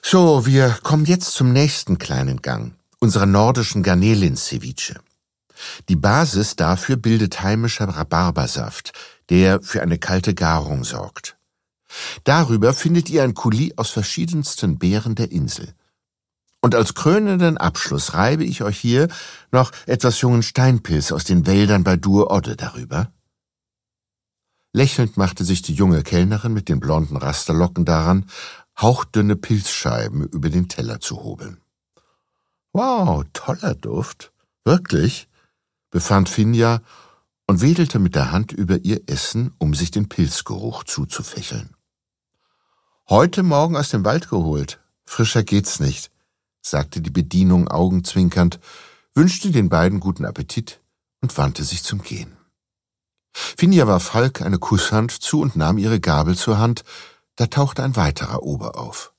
So, wir kommen jetzt zum nächsten kleinen Gang, unserer nordischen Garnelen-Ceviche. Die Basis dafür bildet heimischer Rhabarbersaft, der für eine kalte Garung sorgt. Darüber findet ihr ein Coulis aus verschiedensten Beeren der Insel. Und als krönenden Abschluss reibe ich euch hier noch etwas jungen Steinpilz aus den Wäldern bei Dur-Odde darüber. Lächelnd machte sich die junge Kellnerin mit den blonden Rasterlocken daran, hauchdünne Pilzscheiben über den Teller zu hobeln. »Wow, toller Duft, wirklich«, befand Finja und wedelte mit der Hand über ihr Essen, um sich den Pilzgeruch zuzufächeln. »Heute Morgen aus dem Wald geholt, frischer geht's nicht«, sagte die Bedienung augenzwinkernd, wünschte den beiden guten Appetit und wandte sich zum Gehen. Finja warf Falk eine Kusshand zu und nahm ihre Gabel zur Hand, da tauchte ein weiterer Ober auf.